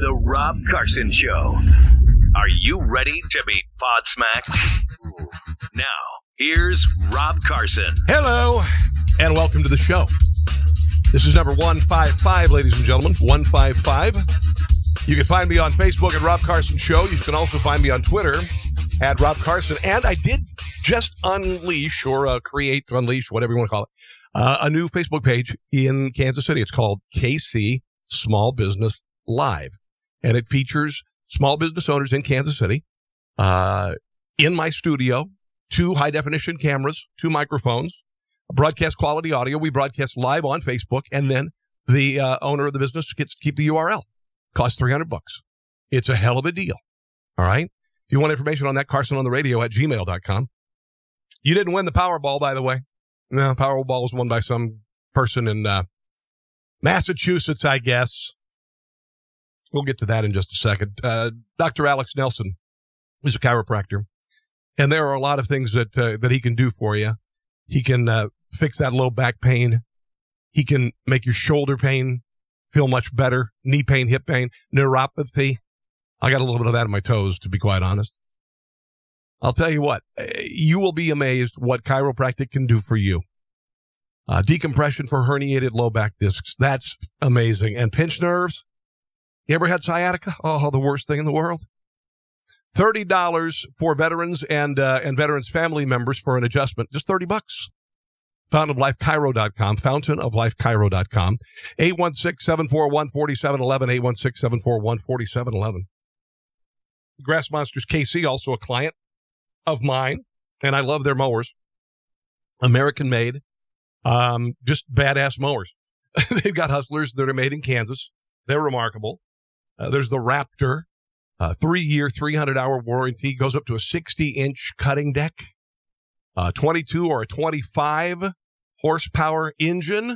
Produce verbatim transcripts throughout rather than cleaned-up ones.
the Rob Carson Show. Are you ready to be podsmacked? Now, here's Rob Carson. Hello, and welcome to the show. This is number one fifty-five, ladies and gentlemen, one fifty-five. You can find me on Facebook at Rob Carson Show. You can also find me on Twitter at Rob Carson. And I did just unleash or uh, create, unleash, whatever you want to call it, uh, a new Facebook page in Kansas City. It's called K C Small Business Live. And it features small business owners in Kansas City uh, in my studio, two high-definition cameras, two microphones, broadcast quality audio. We broadcast live on Facebook, and then the uh, owner of the business gets to keep the U R L. Costs three hundred bucks. It's a hell of a deal. All right? If you want information on that, Carson on the radio at gmail dot com. You didn't win the Powerball, by the way. No, Powerball was won by some person in uh, Massachusetts, I guess. We'll get to that in just a second. Uh, Doctor Alex Nelson is a chiropractor, and there are a lot of things that uh, that he can do for you. He can uh, fix that low back pain. He can make your shoulder pain feel much better. Knee pain, hip pain, neuropathy. I got a little bit of that in my toes, to be quite honest. I'll tell you what, you will be amazed what chiropractic can do for you. Uh, decompression for herniated low back discs. That's amazing. And pinched nerves. You ever had sciatica? Oh, the worst thing in the world. thirty dollars for veterans and uh, and veterans family members for an adjustment. Just thirty bucks. fountain of life chiro dot com. fountain of life chiro dot com. eight one six, seven four one, four seven one one. eight one six, seven four one, four seven one one. Grass Monsters K C, also a client of mine, and I love their mowers. American made. Um, just badass mowers. They've got Hustlers that are made in Kansas. They're remarkable. Uh, there's the Raptor. Uh, three-year, three hundred hour warranty. Goes up to a sixty inch cutting deck. Uh, twenty-two or a twenty-five horsepower engine.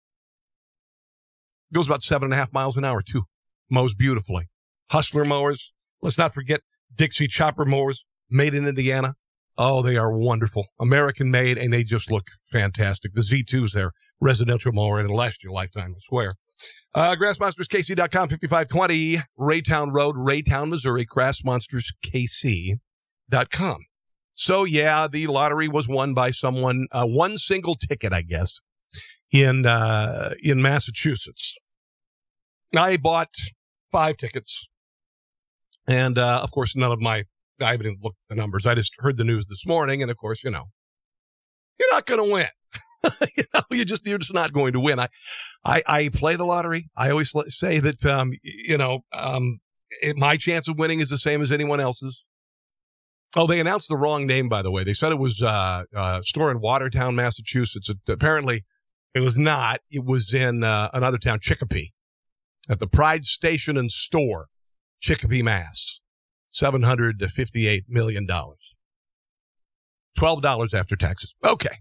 Goes about seven and a half miles an hour, too. Mows beautifully. Hustler mowers. Let's not forget Dixie chopper mowers made in Indiana. Oh, they are wonderful. American made, and they just look fantastic. The Z two is their residential mower, and it'll last your lifetime, I swear. Uh, grass monsters K C dot com, fifty-five twenty Raytown Road, Raytown, Missouri, grass monsters K C dot com. So, yeah, the lottery was won by someone, uh, one single ticket, I guess, in uh, in Massachusetts. I bought five tickets, and, uh, of course, none of my, I haven't even looked at the numbers. I just heard the news this morning, and, of course, you know, you're not going to win. you know, you just, you're just not going to win. I, I, I play the lottery. I always say that, um, you know, um, it, my chance of winning is the same as anyone else's. Oh, they announced the wrong name, by the way. They said it was uh, uh, a store in Watertown, Massachusetts. It, apparently, it was not. It was in uh, another town, Chicopee, at the Pride Station and Store, Chicopee, Mass. seven hundred fifty-eight million dollars. twelve dollars after taxes. Okay.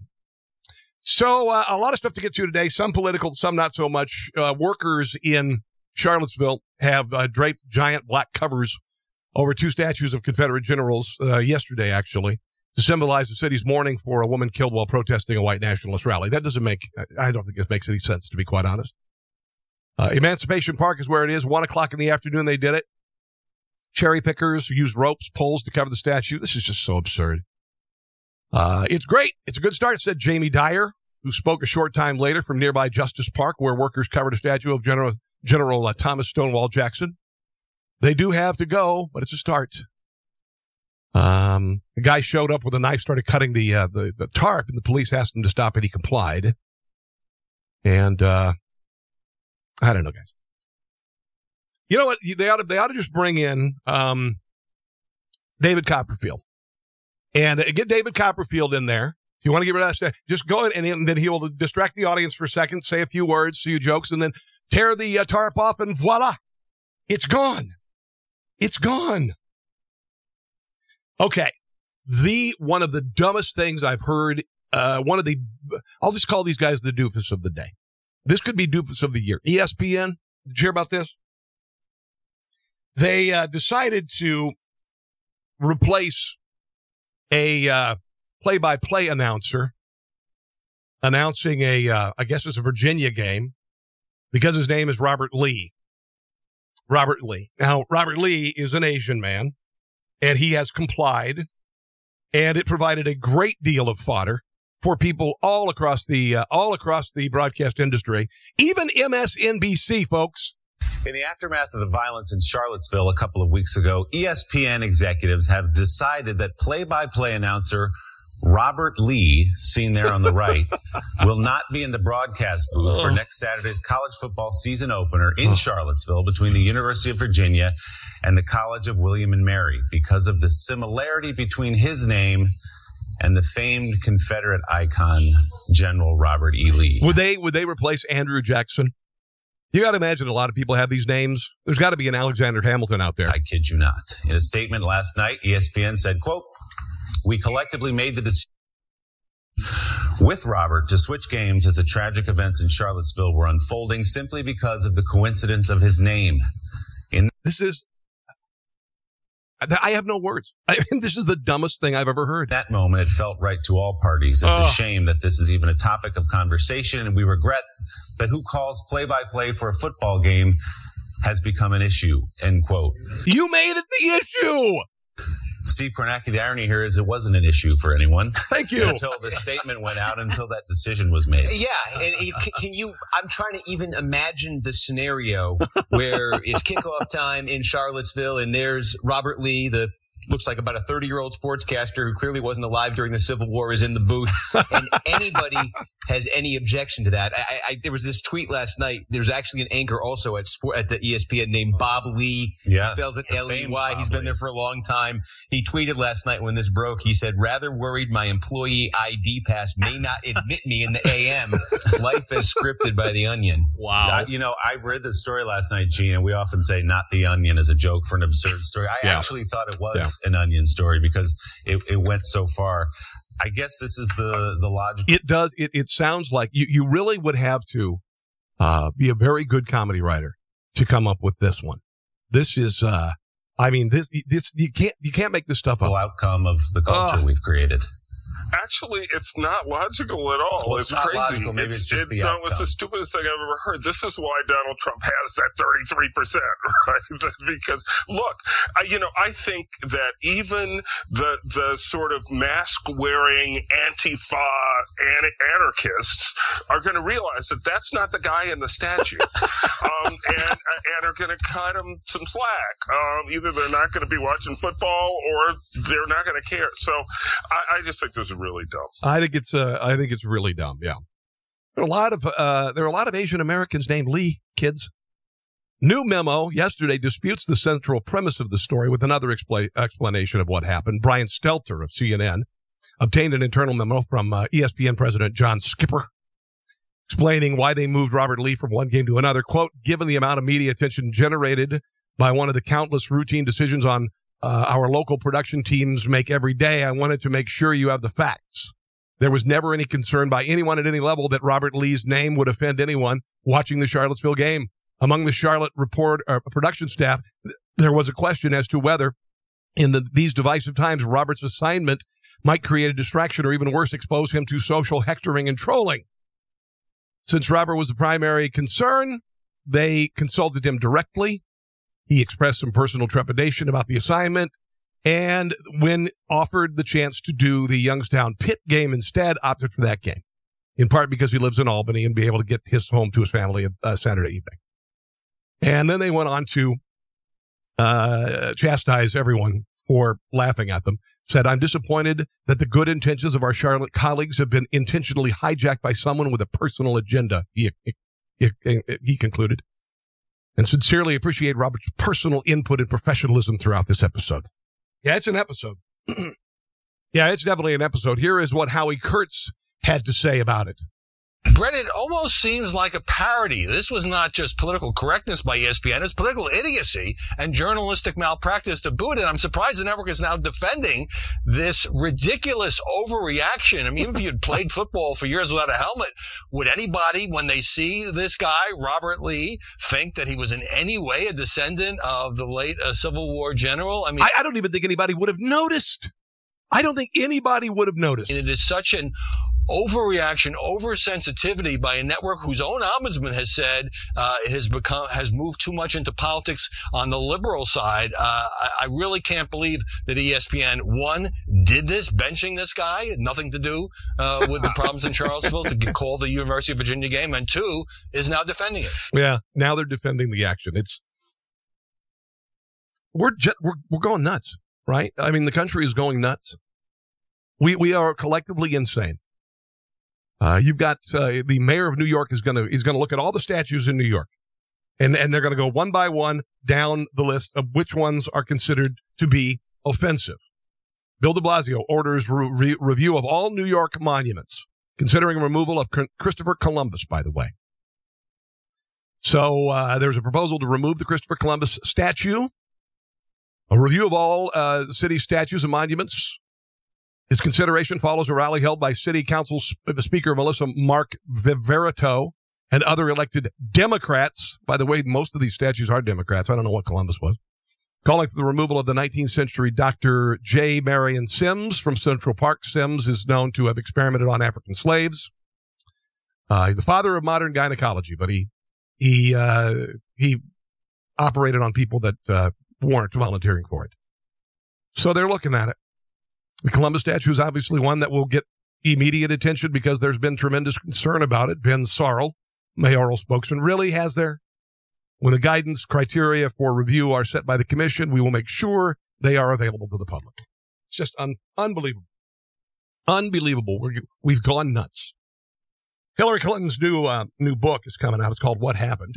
So uh, a lot of stuff to get to today. Some political, some not so much. Uh, workers in Charlottesville have uh, draped giant black covers over two statues of Confederate generals uh, yesterday, actually, to symbolize the city's mourning for a woman killed while protesting a white nationalist rally. That doesn't make, I don't think it makes any sense, to be quite honest. Uh, Emancipation Park is where it is. One o'clock in the afternoon, they did it. Cherry pickers used ropes, poles to cover the statue. This is just so absurd. Uh, it's great. It's a good start, said Jamie Dyer, who spoke a short time later from nearby Justice Park, where workers covered a statue of General, General uh, Thomas Stonewall Jackson. They do have to go, but it's a start. Um, the guy showed up with a knife, started cutting the, uh, the, the tarp, and the police asked him to stop, and he complied. And, uh, I don't know, guys. You know what? They ought to, they ought to just bring in, um, David Copperfield and uh, get David Copperfield in there. If you want to get rid of that stuff, just go in, and, and then he will distract the audience for a second, say a few words, a few jokes, and then tear the uh, tarp off, and voila, it's gone. It's gone. Okay. The, one of the dumbest things I've heard, uh, one of the, I'll just call these guys the doofus of the day. This could be doofus of the year. E S P N, did you hear about this? They uh, decided to replace a uh, play-by-play announcer announcing a, uh, I guess it's a Virginia game, because his name is Robert Lee. Robert Lee. Now, Robert Lee is an Asian man, and he has complied, and it provided a great deal of fodder for people all across the uh, all across the broadcast industry, even M S N B C, folks. In the aftermath of the violence in Charlottesville a couple of weeks ago, E S P N executives have decided that play-by-play announcer Robert Lee, seen there on the right, will not be in the broadcast booth for next Saturday's college football season opener in Charlottesville between the University of Virginia and the College of William and Mary because of the similarity between his name and the famed Confederate icon, General Robert E. Lee. Would they would they replace Andrew Jackson? You got to imagine a lot of people have these names. There's got to be an Alexander Hamilton out there. I kid you not. In a statement last night, E S P N said, quote, "We collectively made the decision with Robert to switch games as the tragic events in Charlottesville were unfolding simply because of the coincidence of his name." In this is, I have no words. I mean, this is the dumbest thing I've ever heard. that moment, it felt right to all parties. It's Oh. a shame that this is even a topic of conversation, and we regret that who calls play-by-play for a football game has become an issue, end quote. You made it the issue. Steve Kornacki, the irony here is it wasn't an issue for anyone. Thank you. Until the statement went out, until that decision was made. Yeah, and it, can- can you? I'm trying to even imagine the scenario where it's kickoff time in Charlottesville, and there's Robert Lee, the looks like about a thirty-year-old sportscaster who clearly wasn't alive during the Civil War, is in the booth, and anybody has any objection to that. I, I, there was this tweet last night. There's actually an anchor also at sport, at the E S P N named Bob Lee. Yeah, he spells it the L E famed Y. Bob He's been Lee. there for a long time. He tweeted last night when this broke. He said, "Rather worried my employee I D pass may not admit me in the A M. Life as scripted by The Onion." Uh, you know, I read this story last night, Gene, and we often say not The Onion as a joke for an absurd story. I Yeah. actually thought it was an Onion story because it, it went so far. I guess this is the, the logic. It does. It, it sounds like you, you really would have to uh, be a very good comedy writer to come up with this one. This is, uh, I mean, this this you can't you can't make this stuff up. outcome of the culture Oh. we've created. Actually, it's not logical at all. Well, it's, it's not crazy. logical. Maybe it's just it, the no, outcome. it's the stupidest thing I've ever heard. This is why Donald Trump has that thirty-three percent, right? Because look, I, you know, I think that even the the sort of mask-wearing Antifa an- anarchists are going to realize that that's not the guy in the statue, um, and and are going to cut him some slack. Um, either they're not going to be watching football or they're not going to care. So I, I just think this is really dumb. I think it's uh, I think it's really dumb. Yeah, there are a lot of uh, there are a lot of Asian Americans named Lee. Kids. New memo yesterday disputes the central premise of the story with another expla- explanation of what happened. Brian Stelter of C N N obtained an internal memo from uh, E S P N president John Skipper explaining why they moved Robert Lee from one game to another. Quote, "Given the amount of media attention generated by one of the countless routine decisions on uh, our local production teams make every day, I wanted to make sure you have the facts. There was never any concern by anyone at any level that Robert Lee's name would offend anyone watching the Charlottesville game. Among the Charlotte report uh, production staff, th- there was a question as to whether in the, these divisive times, Robert's assignment might create a distraction or even worse, expose him to social hectoring and trolling. Since Robert was the primary concern, they consulted him directly. He expressed some personal trepidation about the assignment, and when offered the chance to do the Youngstown Pitt game instead, opted for that game, in part because he lives in Albany and be able to get his home to his family uh, Saturday evening. And then they went on to uh, chastise everyone for laughing at them. Said, "I'm disappointed that the good intentions of our Charlotte colleagues have been intentionally hijacked by someone with a personal agenda," he, he, he concluded, "and sincerely appreciate Robert's personal input and professionalism throughout this episode." Yeah, it's an episode. Yeah, it's definitely an episode. Here is what Howie Kurtz had to say about it. Brett, it almost seems like a parody. This was not just political correctness by E S P N. It's political idiocy and journalistic malpractice to boot. And I'm surprised the network is now defending this ridiculous overreaction. I mean, even if you'd played football for years without a helmet, would anybody, when they see this guy, Robert Lee, think that he was in any way a descendant of the late uh, Civil War general? I mean, I, I don't even think anybody would have noticed. I don't think anybody would have noticed. it is such an overreaction, oversensitivity by a network whose own ombudsman has said uh, has become has moved too much into politics on the liberal side. Uh, I, I really can't believe that E S P N, one, did this, benching this guy, nothing to do uh, with the problems in Charlottesville, to get, call the University of Virginia game, and two, is now defending it. Yeah, now they're defending the action. It's we're just, we're we're going nuts, right? I mean, the country is going nuts. We we are collectively insane. Uh, you've got uh, the mayor of New York is going to is going to look at all the statues in New York, and and they're going to go one by one down the list of which ones are considered to be offensive. Bill de Blasio orders re- re- review of all New York monuments, considering removal of C- Christopher Columbus, by the way. So uh, there's a proposal to remove the Christopher Columbus statue. A review of all uh, city statues and monuments. His consideration follows a rally held by City Council Speaker Melissa Mark Viverito and other elected Democrats. By the way, most of these statues are Democrats. I don't know what Columbus was. Calling for the removal of the nineteenth century Doctor J. Marion Sims from Central Park. Sims is known to have experimented on African slaves. Uh, the father of modern gynecology, but he he uh, he operated on people that uh, weren't volunteering for it. So they're looking at it. The Columbus statue is obviously one that will get immediate attention because there's been tremendous concern about it. Ben Sarl, mayoral spokesman, really has there. When the guidance criteria for review are set by the commission, we will make sure they are available to the public. It's just un- unbelievable. Unbelievable. We're, we've gone nuts. Hillary Clinton's new uh, new book is coming out. It's called What Happened.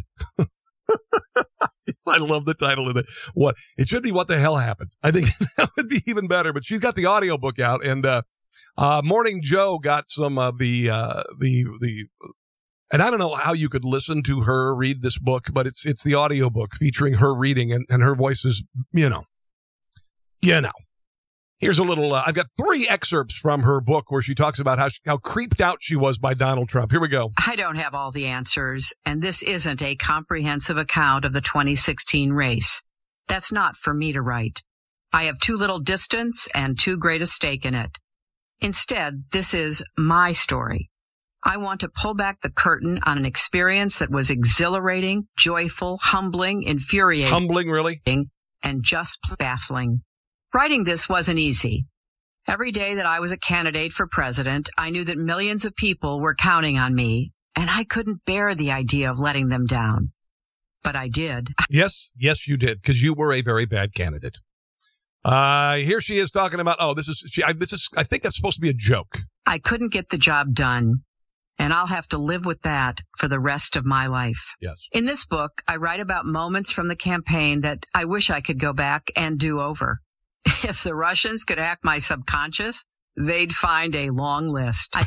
I love the title of it. What it should be What the Hell Happened. I think that would be even better. But she's got the audio book out, and uh, uh, Morning Joe got some of the uh, the the. And I don't know how you could listen to her read this book, but it's it's the audio book featuring her reading, and, and her voice is, you know, you know. Here's a little. Uh, I've got three excerpts from her book where she talks about how she, how creeped out she was by Donald Trump. Here we go. I don't have all the answers, and this isn't a comprehensive account of the twenty sixteen race. That's not for me to write. I have too little distance and too great a stake in it. Instead, this is my story. I want to pull back the curtain on an experience that was exhilarating, joyful, humbling, infuriating. Humbling, really? And just baffling. Writing this wasn't easy. Every day that I was a candidate for president, I knew that millions of people were counting on me, and I couldn't bear the idea of letting them down. But I did. Yes, yes, you did, because you were a very bad candidate. Uh, here she is talking about, oh, this is, she, I, this is, I think that's supposed to be a joke. I couldn't get the job done, and I'll have to live with that for the rest of my life. Yes. In this book, I write about moments from the campaign that I wish I could go back and do over. If the Russians could hack my subconscious, they'd find a long list.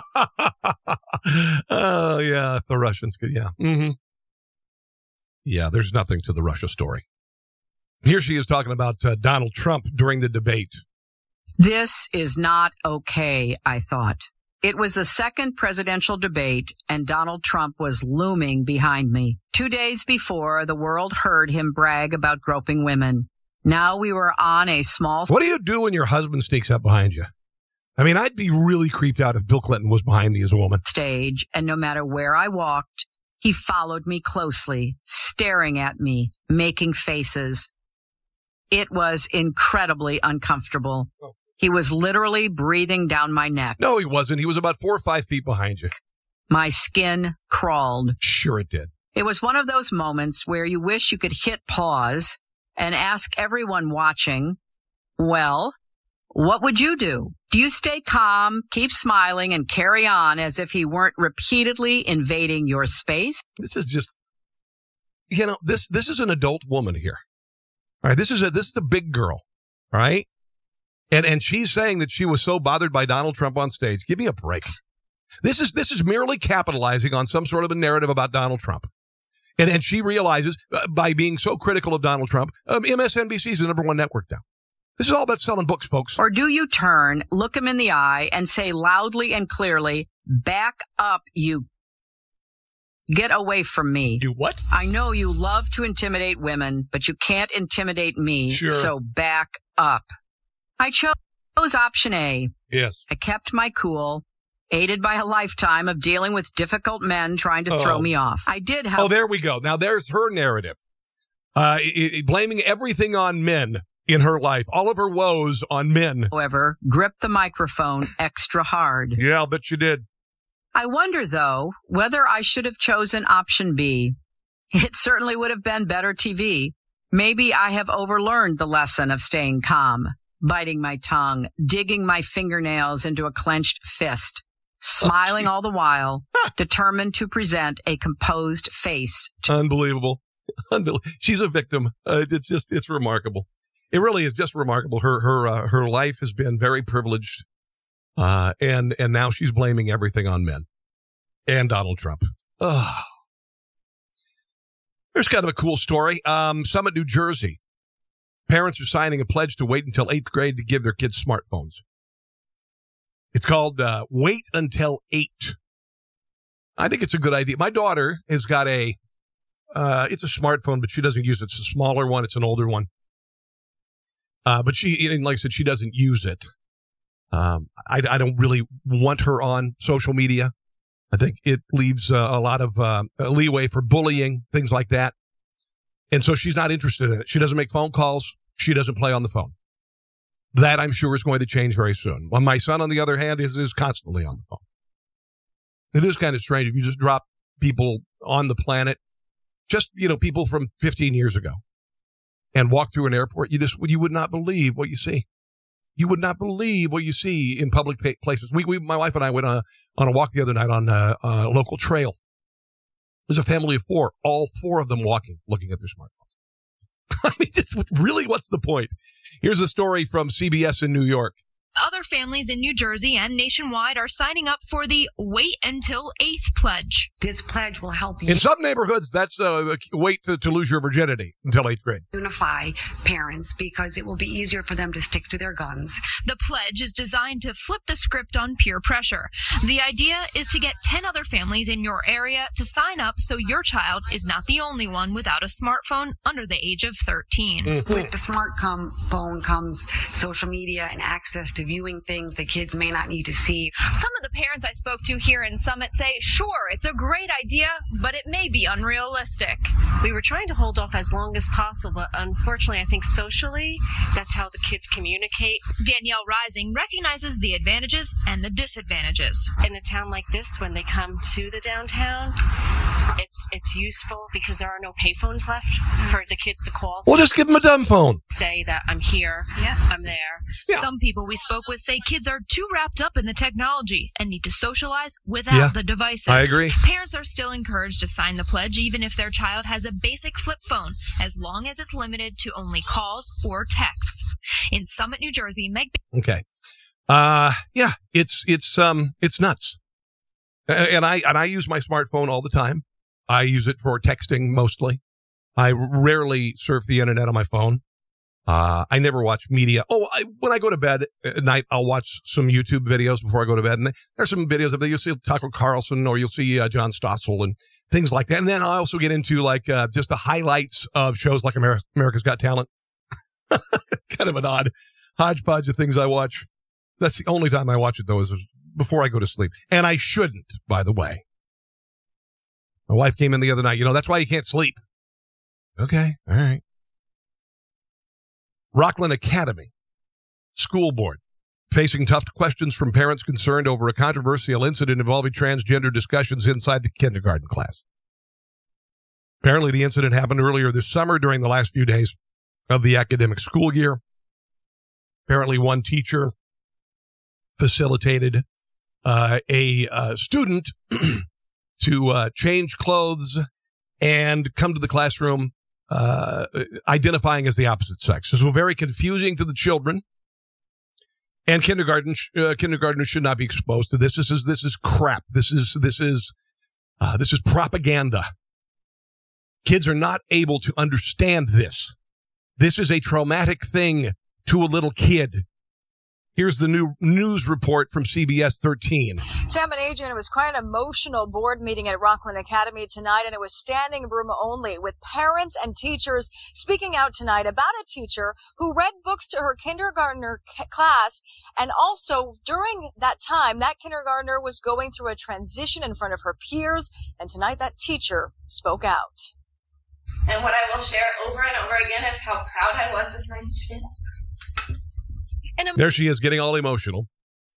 Oh, yeah, if the Russians could, yeah. Mm-hmm. Yeah, there's nothing to the Russia story. Here she is talking about uh, Donald Trump during the debate. This is not okay, I thought. It was the second presidential debate, and Donald Trump was looming behind me. Two days before, the world heard him brag about groping women. Now we were on a small... What do you do when your husband sneaks up behind you? I mean, I'd be really creeped out if Bill Clinton was behind me as a woman. ...stage, and no matter where I walked, he followed me closely, staring at me, making faces. It was incredibly uncomfortable. Oh. He was literally breathing down my neck. No, he wasn't. He was about four or five feet behind you. My skin crawled. Sure it did. It was one of those moments where you wish you could hit pause and ask everyone watching, well, what would you do? Do you stay calm, keep smiling, and carry on as if he weren't repeatedly invading your space? This is just, you know, this this is an adult woman here. All right, this is a this is a big girl, all right? And and she's saying that she was so bothered by Donald Trump on stage. Give me a break. This is this is merely capitalizing on some sort of a narrative about Donald Trump. And and she realizes uh, by being so critical of Donald Trump, um, M S N B C is the number one network now. This is all about selling books, folks. Or do you turn, look him in the eye, and say loudly and clearly, back up, you... Get away from me. Do what? I know you love to intimidate women, but you can't intimidate me. Sure. So back up. I chose option A. Yes. I kept my cool. aided by a lifetime of dealing with difficult men trying to Oh. throw me off. I did have... Oh, there we go. Now, there's her narrative. Uh, i- i- blaming everything on men in her life. All of her woes on men. however, gripped the microphone extra hard. Yeah, I'll bet you did. I wonder, though, whether I should have chosen option B. It certainly would have been better T V. Maybe I have overlearned the lesson of staying calm, biting my tongue, digging my fingernails into a clenched fist, smiling Oh, all the while, determined to present a composed face. Unbelievable. Unbelievable. She's a victim. Uh, it's just, it's remarkable. It really is just remarkable. Her, her, uh, her life has been very privileged. Uh, and, and now she's blaming everything on men and Donald Trump. Oh. Here's kind of a cool story. Um, Summit, New Jersey. Parents are signing a pledge to wait until eighth grade to give their kids smartphones. It's called, uh, Wait Until Eight. I think it's a good idea. My daughter has got a, uh, it's a smartphone, but she doesn't use it. It's a smaller one. It's an older one. Uh, but she, and like I said, she doesn't use it. Um, I, I don't really want her on social media. I think it leaves uh, a lot of uh, leeway for bullying, things like that. And so she's not interested in it. She doesn't make phone calls. She doesn't play on the phone. That, I'm sure, is going to change very soon. Well, my son, on the other hand, is, is constantly on the phone. It is kind of strange if you just drop people on the planet, just, you know, people from fifteen years ago, and walk through an airport, you just, you would not believe what you see. You would not believe what you see in public pa- places. We, we, my wife and I went on a, on a walk the other night on a, a local trail. There's a family of four, all four of them walking, looking at their smartphones. I mean, just really, what's the point? Here's a story from C B S in New York. Other families in New Jersey and nationwide are signing up for the Wait Until Eighth pledge. This pledge will help you In some neighborhoods, that's uh, wait to, to lose your virginity until eighth grade. unify parents because it will be easier for them to stick to their guns. The pledge is designed to flip the script on peer pressure. The idea is to get ten other families in your area to sign up so your child is not the only one without a smartphone under the age of thirteen. Mm-hmm. With the smartphone comes social media and access to viewing things that kids may not need to see. Some of the parents I spoke to here in Summit say, sure, it's a great idea, but it may be unrealistic. We were trying to hold off as long as possible, but unfortunately, I think socially, that's how the kids communicate. Danielle Rising recognizes the advantages and the disadvantages. In a town like this, when they come to the downtown, it's it's useful because there are no payphones left for the kids to call. Well, to just give them a dumb phone. say that I'm here, Yeah. I'm there. Yeah. Some people we spoke with say kids are too wrapped up in the technology and need to socialize without Yeah, the devices. I agree. Parents are still encouraged to sign the pledge even if their child has a basic flip phone, as long as it's limited to only calls or texts. In Summit, New Jersey, Meg Okay. Uh, yeah, it's, it's, um, it's nuts. A- And I, and I use my smartphone all the time. I use it for texting mostly. I rarely surf the internet on my phone. Uh, I never watch media. Oh, I, when I go to bed at night, I'll watch some YouTube videos before I go to bed. And there's some videos of you'll see Tucker Carlson or you'll see uh, John Stossel and things like that. And then I also get into like, uh, just the highlights of shows like Amer- America's Got Talent. Kind of an odd hodgepodge of things I watch. That's the only time I watch it, though, is before I go to sleep. And I shouldn't, by the way. My wife came in the other night. You know, that's why you can't sleep. Okay. All right. Rockland Academy School Board facing tough questions from parents concerned over a controversial incident involving transgender discussions inside the kindergarten class. Apparently, the incident happened earlier this summer during the last few days of the academic school year. Apparently, one teacher facilitated uh, a uh, student to uh, change clothes and come to the classroom uh, identifying as the opposite sex. This was very confusing to the children. And kindergarten uh, kindergartners should not be exposed to this. This is this is crap. This is this is uh, this is propaganda. Kids are not able to understand this. This is a traumatic thing to a little kid. Here's the new news report from C B S thirteen. Sam and Adrian, it was quite an emotional board meeting at Rockland Academy tonight, and it was standing room only with parents and teachers speaking out tonight about a teacher who read books to her kindergartner c- class. And also during that time, that kindergartner was going through a transition in front of her peers. And tonight that teacher spoke out. And what I will share over and over again is how proud I was of my students. An There she is, getting all emotional.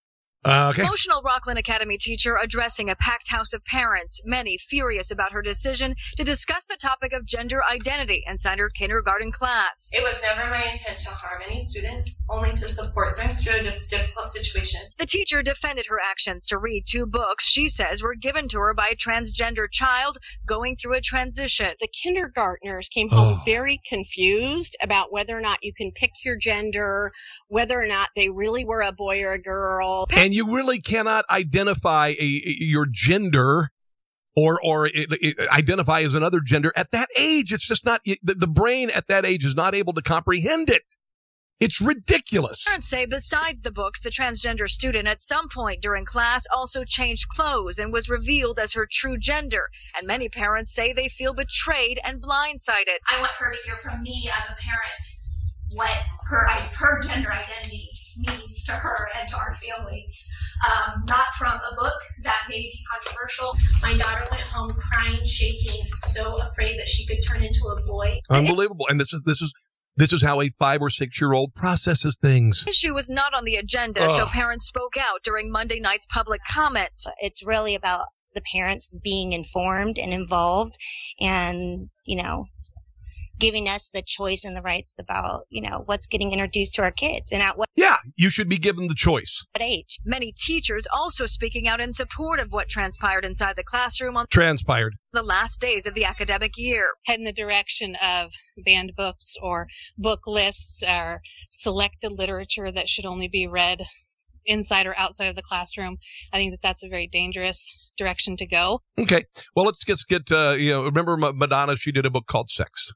Uh, okay. emotional Rockland Academy teacher addressing a packed house of parents, many furious about her decision to discuss the topic of gender identity inside her kindergarten class. It was never my intent to harm any students, only to support them through a di- difficult situation. The teacher defended her actions to read two books she says were given to her by a transgender child going through a transition. The kindergartners came home Oh. very confused about whether or not you can pick your gender, whether or not they really were a boy or a girl. And you really cannot identify a, a- your gender or or it, it, identify as another gender at that age. It's just not, the, the brain at that age is not able to comprehend it. It's ridiculous. Parents say besides the books, the transgender student at some point during class also changed clothes and was revealed as her true gender. And many parents say they feel betrayed and blindsided. I want her to hear from me as a parent what her her gender identity means to her and to our family. Um, not from a book that may be controversial. My daughter went home crying, shaking, so afraid that she could turn into a boy. Unbelievable. And this is this is this is how a five or six year old processes things. The issue was not on the agenda, so Ugh. parents spoke out during Monday night's public comment. It's really about the parents being informed and involved and, you know, giving us the choice and the rights about, you know, what's getting introduced to our kids and at what Yeah, you should be given the choice. age. Many teachers also speaking out in support of what transpired inside the classroom on Transpired. the last days of the academic year. Head in the direction of banned books or book lists or selected literature that should only be read inside or outside of the classroom. I think that that's a very dangerous direction to go. Okay. Well, let's just get, uh, you know, remember Ma- Madonna, she did a book called Sex.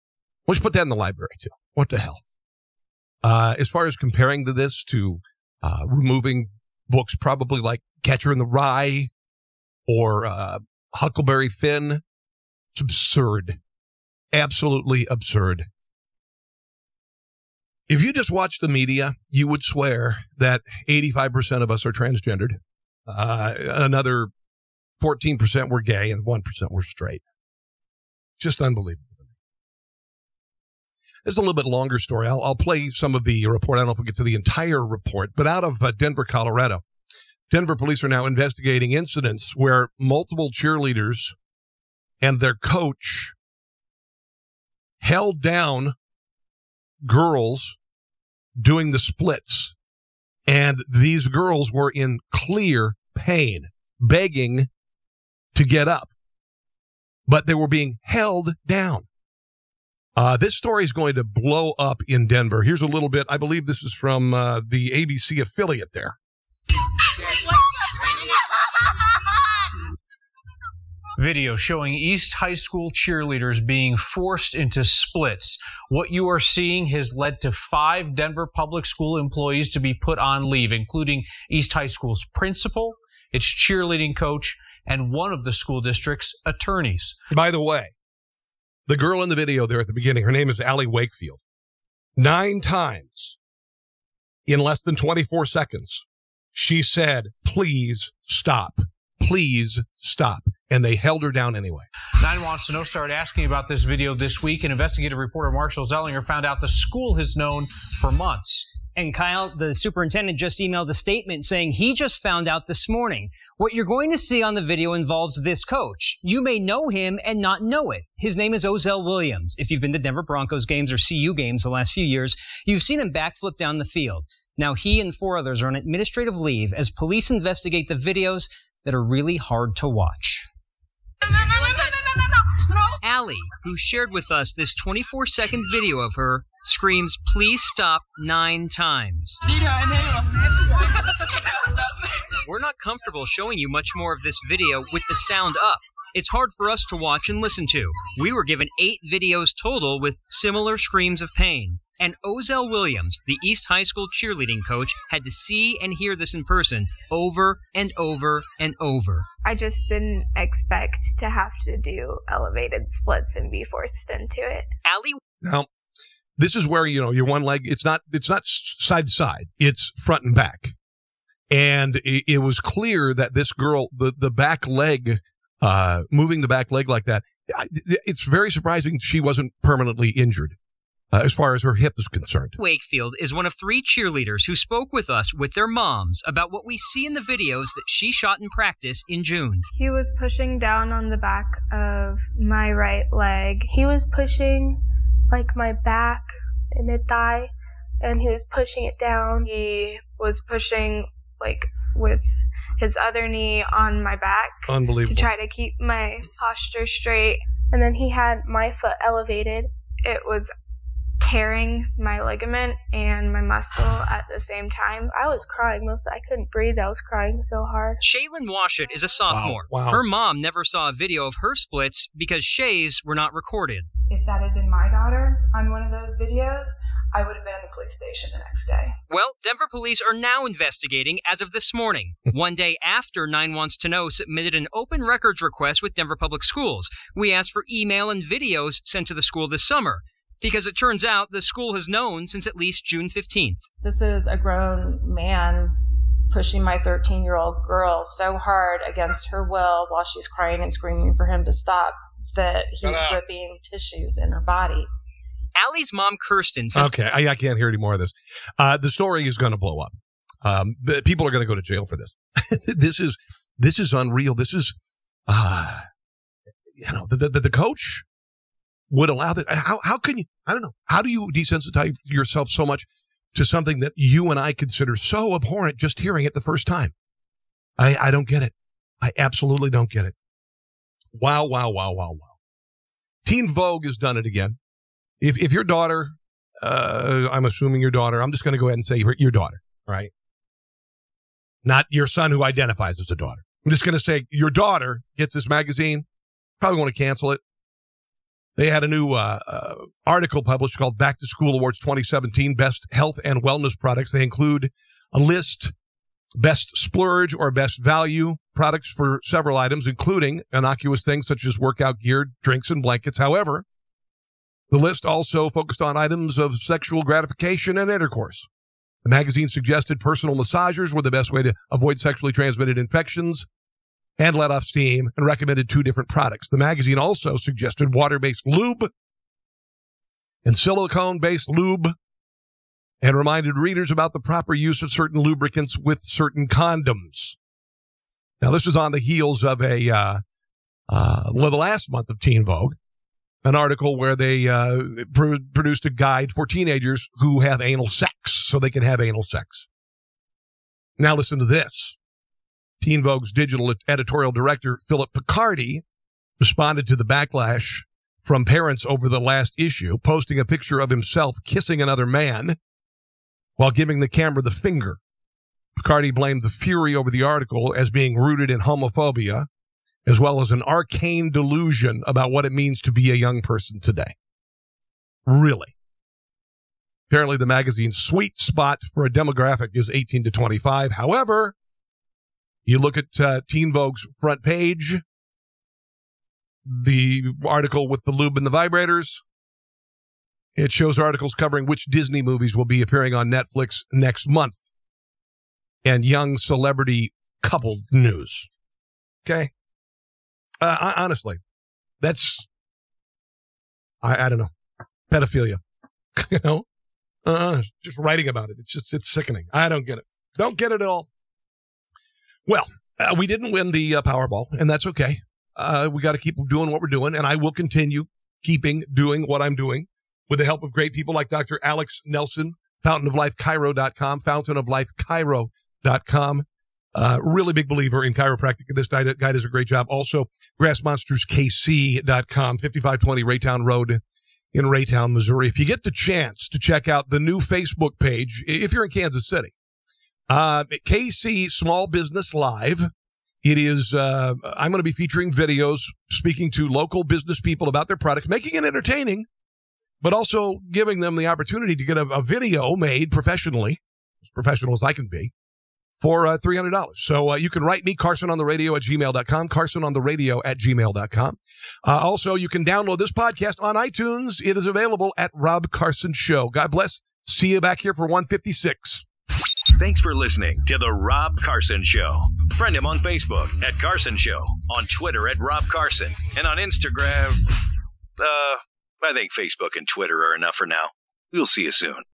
We should put that in the library, too. What the hell? Uh, as far as comparing to this to uh, removing books probably like Catcher in the Rye or uh, Huckleberry Finn, it's absurd. Absolutely absurd. If you just watch the media, you would swear that eighty-five percent of us are transgendered. Uh, another fourteen percent were gay and one percent were straight. Just unbelievable. This is a little bit longer story. I'll, I'll play some of the report. I don't know if we'll get to the entire report, but out of uh, Denver, Colorado, Denver police are now investigating incidents where multiple cheerleaders and their coach held down girls doing the splits. And these girls were in clear pain, begging to get up, but they were being held down. Uh, this story is going to blow up in Denver. Here's a little bit. I believe this is from uh, the A B C affiliate there. Video showing East High School cheerleaders being forced into splits. What you are seeing has led to five Denver public school employees to be put on leave, including East High School's principal, its cheerleading coach, and one of the school district's attorneys. By the way, the girl in the video there at the beginning, her name is Allie Wakefield. Nine times in less than twenty-four seconds, she said, please stop. Please stop. And they held her down anyway. Nine Wants to Know started asking about this video this week, and investigative reporter Marshall Zellinger found out the school has known for months. And Kyle, the superintendent, just emailed a statement saying he just found out this morning. What you're going to see on the video involves this coach. You may know him and not know it. His name is Ozell Williams. If you've been to Denver Broncos games or C U games the last few years, you've seen him backflip down the field. Now he and four others are on administrative leave as police investigate the videos that are really hard to watch. Allie, who shared with us this twenty-four second video of her, screams, please stop, nine times. We're not comfortable showing you much more of this video with the sound up. It's hard for us to watch and listen to. We were given eight videos total with similar screams of pain. And Ozell Williams, the East High School cheerleading coach, had to see and hear this in person over and over and over. I just didn't expect to have to do elevated splits and be forced into it. Allie. Now, this is where, you know, your one leg, it's not, it's not side to side. It's front and back. And it, it was clear that this girl, the, the back leg, uh, moving the back leg like that, it's very surprising she wasn't permanently injured. Uh, as far as her hip is concerned. Wakefield is one of three cheerleaders who spoke with us with their moms about what we see in the videos that she shot in practice in June. He was pushing down on the back of my right leg. He was pushing like my back and mid thigh, and he was pushing it down. He was pushing like with his other knee on my back. Unbelievable. To try to keep my posture straight. And then he had my foot elevated. It was tearing my ligament and my muscle at the same time. I was crying most. I couldn't breathe. I was crying so hard. Shaylin Washut is a sophomore. Wow, wow. Her mom never saw a video of her splits because Shay's were not recorded. If that had been my daughter on one of those videos, I would have been in the police station the next day. Well, Denver police are now investigating as of this morning, one day after Nine Wants to Know submitted an open records request with Denver Public Schools. We asked for email and videos sent to the school this summer, because it turns out the school has known since at least June fifteenth. This is a grown man pushing my thirteen-year-old girl so hard against her will while she's crying and screaming for him to stop that he's ripping tissues in her body. Allie's mom, Kirsten, said... Okay, I, I can't hear any more of this. Uh, the story is going to blow up. Um, the, people are going to go to jail for this. this is this is unreal. This is, uh, you know, the, the, the coach would allow that. How how can you, I don't know, how do you desensitize yourself so much to something that you and I consider so abhorrent just hearing it the first time? I, I don't get it. I absolutely don't get it. Wow, wow, wow, wow, wow. Teen Vogue has done it again. If if your daughter, uh, I'm assuming your daughter, I'm just going to go ahead and say your, your daughter, right? Not your son who identifies as a daughter. I'm just going to say your daughter gets this magazine, probably want to cancel it. They had a new uh, uh, article published called Back to School Awards twenty seventeen, Best Health and Wellness Products. They include a list, best splurge or best value products for several items, including innocuous things such as workout gear, drinks, and blankets. However, the list also focused on items of sexual gratification and intercourse. The magazine suggested personal massagers were the best way to avoid sexually transmitted infections and let off steam, and recommended two different products. The magazine also suggested water-based lube and silicone-based lube, and reminded readers about the proper use of certain lubricants with certain condoms. Now, this is on the heels of a, uh, uh, well, the last month of Teen Vogue, an article where they uh, pr- produced a guide for teenagers who have anal sex, so they can have anal sex. Now, listen to this. Teen Vogue's digital editorial director, Philip Picardi, responded to the backlash from parents over the last issue, posting a picture of himself kissing another man while giving the camera the finger. Picardi blamed the fury over the article as being rooted in homophobia, as well as an arcane delusion about what it means to be a young person today. Really? Apparently, the magazine's sweet spot for a demographic is eighteen to twenty-five. However, you look at uh, Teen Vogue's front page, the article with the lube and the vibrators. It shows articles covering which Disney movies will be appearing on Netflix next month, and young celebrity couple news. Okay? Uh, honestly, that's, I, I don't know, pedophilia. You know? Uh, just writing about it. It's just, it's sickening. I don't get it. Don't get it at all. Well, uh, we didn't win the uh, Powerball, and that's okay. Uh, we got to keep doing what we're doing, and I will continue keeping doing what I'm doing with the help of great people like Doctor Alex Nelson, fountain of life cairo dot com, fountain of life cairo dot com. Uh, really big believer in chiropractic. This guy, guy does a great job. Also, grass monsters k c dot com, fifty-five twenty Raytown Road in Raytown, Missouri. If you get the chance to check out the new Facebook page, if you're in Kansas City, Uh, K C Small Business Live. It is, uh, I'm going to be featuring videos speaking to local business people about their products, making it entertaining, but also giving them the opportunity to get a, a video made professionally, as professional as I can be, for uh, three hundred dollars. So uh, you can write me, Carson on the radio at gmail dot com, Carson on the radio at gmail dot com. Uh, also, you can download this podcast on iTunes. It is available at Rob Carson Show. God bless. See you back here for one fifty-six. Thanks for listening to The Rob Carson Show. Friend him on Facebook at Carson Show, on Twitter at Rob Carson, and on Instagram, uh, I think Facebook and Twitter are enough for now. We'll see you soon.